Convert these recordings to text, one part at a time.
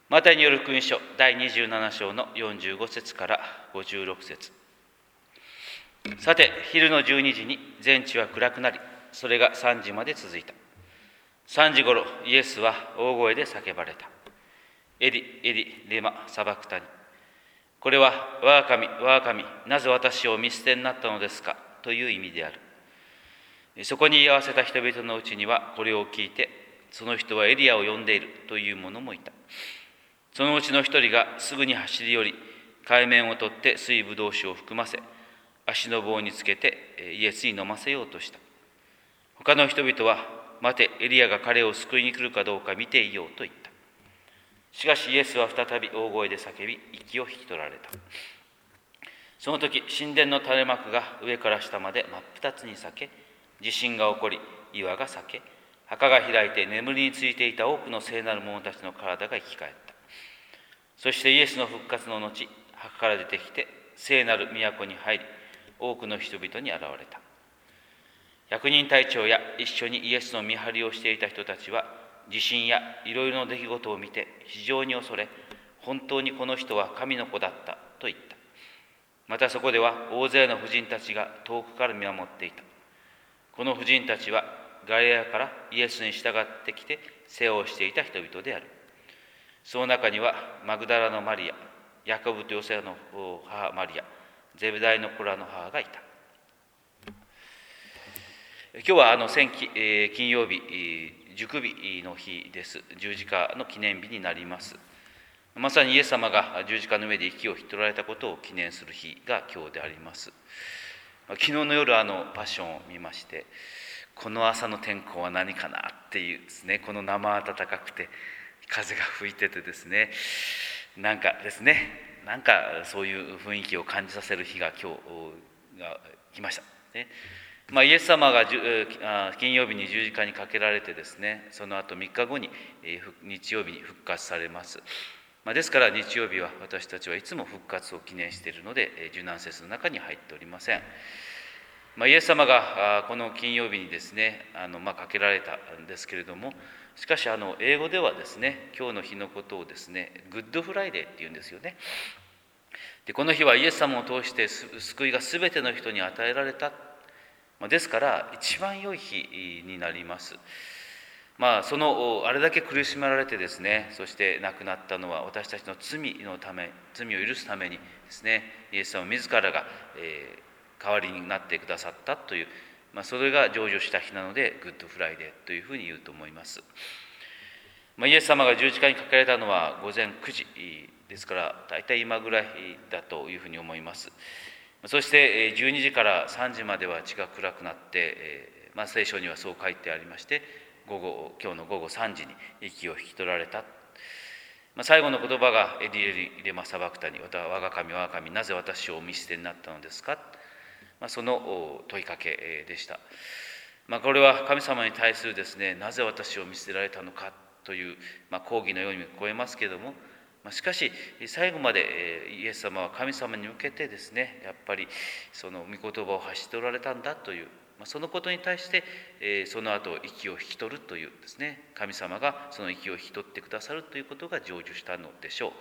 マタイによる福音書第27章の45節から56節。さて、昼の12時に全地は暗くなり、それが3時まで続いた。3時ごろ、イエスは大声で叫ばれた。エリ、エリ、レマ、サバクタニ。これは、我が神、我が神、なぜ私を見捨てになったのですかという意味である。そこに居合わせた人々のうちには、これを聞いて、その人はエリアを呼んでいるという者もいた。そのうちの一人がすぐに走り寄り、海面を取って水ぶどう酒を含ませ、足の棒につけてイエスに飲ませようとした。他の人々は、待て、エリアが彼を救いに来るかどうか見ていようと言った。しかしイエスは再び大声で叫び、息を引き取られた。その時、神殿の垂れ幕が上から下まで真っ二つに裂け、地震が起こり、岩が裂け、墓が開いて眠りについていた多くの聖なる者たちの体が生き返った。そしてイエスの復活の後、墓から出てきて、聖なる都に入り、多くの人々に現れた。百人隊長や一緒にイエスの見張りをしていた人たちは、地震やいろいろな出来事を見て非常に恐れ、本当にこの人は神の子だったと言った。またそこでは大勢の婦人たちが遠くから見守っていた。この婦人たちはガリラヤからイエスに従ってきて世話をしていた人々である。その中にはマグダラのマリア、ヤコブとヨセの母マリア、ゼベダイの子らの母がいた。今日は金曜日、熟日の日です。十字架の記念日になります。まさにイエス様が十字架の上で息を引き取られたことを記念する日が今日であります。昨日の夜パッションを見まして、この朝の天候は何かなっていうですね、この生暖かくて風が吹いててですね、なんかそういう雰囲気を感じさせる日が今日が来ましたね。イエス様が金曜日に十字架にかけられてですね、その後3日後に日曜日に復活されます。ですから日曜日は私たちはいつも復活を記念しているので、受難節の中に入っておりません。イエス様がこの金曜日にですね、かけられたんですけれども、しかし英語ではですね、今日の日のことをですね、グッドフライデーっていうんですよね。で、この日はイエス様を通して救いがすべての人に与えられた。ですから一番良い日になります。あれだけ苦しめられてですね、そして亡くなったのは私たちの罪を許すためにですね、イエス様自らが、代わりになってくださったという、それが成就した日なのでグッドフライデーというふうに言うと思います。イエス様が十字架にかけられたのは午前9時ですから、大体今ぐらいだというふうに思います。そして12時から3時までは地が暗くなって、聖書にはそう書いてありまして、今日の午後3時に息を引き取られた。最後の言葉がエリエリレマサバクタニ、我が神我が神、なぜ私をお見捨てになったのですか。その問いかけでした。これは神様に対するですね、なぜ私を見捨てられたのかという、抗議のように聞こえますけれども、しかし最後までイエス様は神様に向けてですね、やっぱりその御言葉を発しておられたんだという、そのことに対してその後息を引き取るというですね、神様がその息を引き取ってくださるということが成就したのでしょう。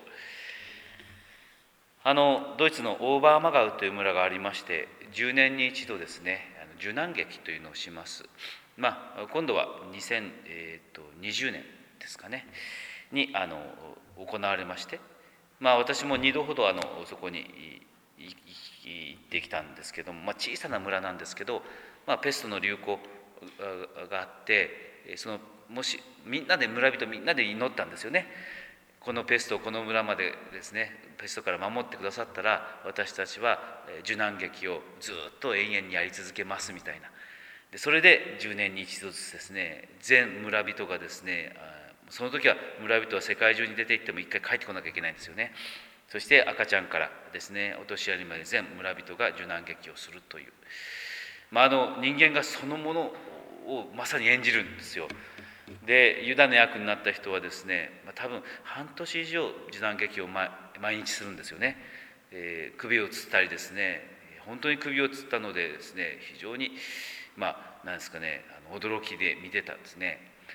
ドイツのオーバーマガウという村がありまして、10年に一度ですね、受難劇というのをします。今度は2020年ですかねに行われまして、私も2度ほどそこに行ってきたんですけども、小さな村なんですけど、ペストの流行があって、もし村人みんなで祈ったんですよね。このペストをこの村までですね、ペストから守ってくださったら、私たちは受難劇をずっと永遠にやり続けますみたいな。でそれで10年に一度ずつですね、全村人がですね、その時は村人は世界中に出て行っても一回帰ってこなきゃいけないんですよね。そして赤ちゃんからですね、お年寄りまで全村人が受難劇をするという、人間がそのものをまさに演じるんですよ。でユダの役になった人はですね、多分半年以上受難劇を毎日するんですよね。首をつったりですね、本当に首をつったのでですね、非常になんですかね、驚きで見てたんですね。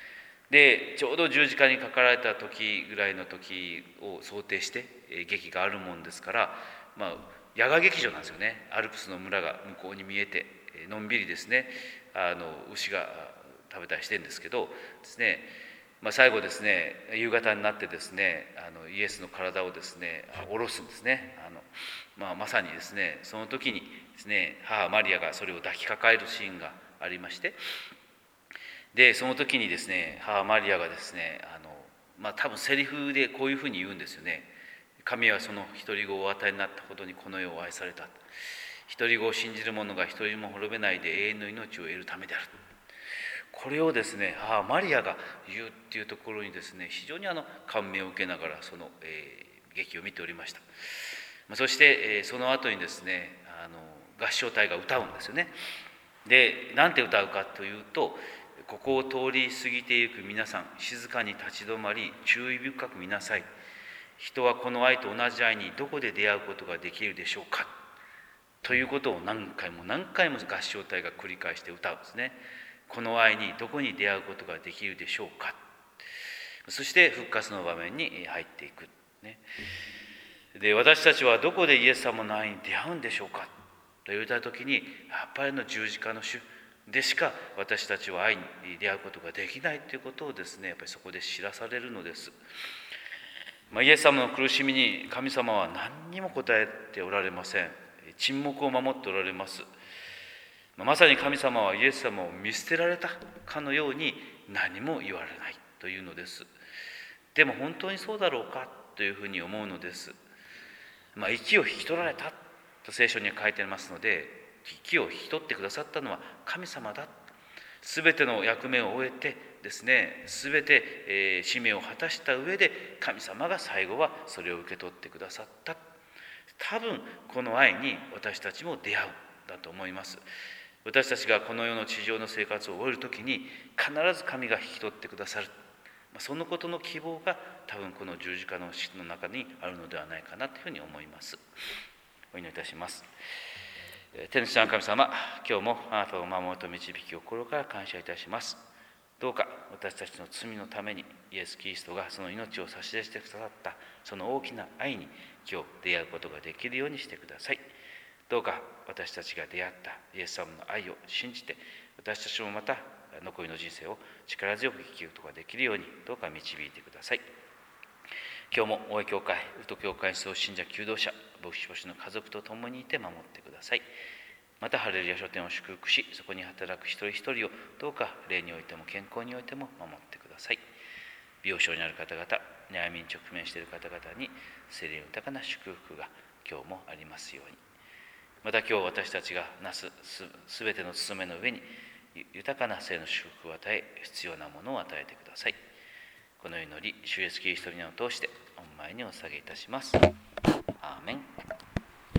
でちょうど十字架にかかられた時ぐらいの時を想定して劇があるもんですから、野外劇場なんですよね。アルプスの村が向こうに見えてのんびりですね、牛が食べたりしてるんですけどですね、最後ですね、夕方になってですね、イエスの体をですね下ろすんですね。まさにですね、その時にですね、母マリアがそれを抱きかかえるシーンがありまして、でその時にですね、母マリアがですね、多分セリフでこういうふうに言うんですよね。神はその独り子をお与えになったほどにこの世を愛された。独り子を信じる者が一人も滅べないで永遠の命を得るためである。これをですね、母マリアが言うっていうところにですね、非常に感銘を受けながらその、劇を見ておりました。そして、その後にですね、合唱隊が歌うんですよね。で何て歌うかというと、ここを通り過ぎてゆく皆さん、静かに立ち止まり注意深く見なさい。人はこの愛と同じ愛にどこで出会うことができるでしょうか、ということを何回も何回も合唱隊が繰り返して歌うんですね。この愛にどこに出会うことができるでしょうか。そして復活の場面に入っていく、ね、で私たちはどこでイエス様の愛に出会うんでしょうかと言われた時に、やっぱり十字架の主でしか私たちは愛に出会うことができないということをですね、やっぱりそこで知らされるのです。イエス様の苦しみに神様は何にも答えておられません。沈黙を守っておられます。まさに神様はイエス様を見捨てられたかのように何も言われないというのです。でも本当にそうだろうかというふうに思うのです。息を引き取られたと聖書には書いてありますので、息を引き取ってくださったのは神様だ。すべての役目を終えてですね、すべて、使命を果たした上で神様が最後はそれを受け取ってくださった。多分この愛に私たちも出会うんだと思います。私たちがこの世の地上の生活を終えるときに必ず神が引き取ってくださる、そのことの希望が多分この十字架の死の中にあるのではないかなというふうに思います。お祈りいたします。天主の神様、今日もあなたを守ると導き心から感謝いたします。どうか私たちの罪のためにイエス・キリストがその命を差し出してくださったその大きな愛に今日出会うことができるようにしてください。どうか私たちが出会ったイエス様の愛を信じて、私たちもまた残りの人生を力強く生きることができるようにどうか導いてください。今日も大江教会、宇都教会総信者求道者、牧師牧師の家族と共にいて守ってください。またハレルヤ書店を祝福し、そこに働く一人一人をどうか霊においても健康においても守ってください。病床にある方々、悩みに直面している方々に聖霊豊かな祝福が今日もありますように。また今日私たちがなすすべての務めの上に豊かな聖の祝福を与え、必要なものを与えてください。この祈り、主イエスキリストの名を通して御前にお捧げいたします。アーメン。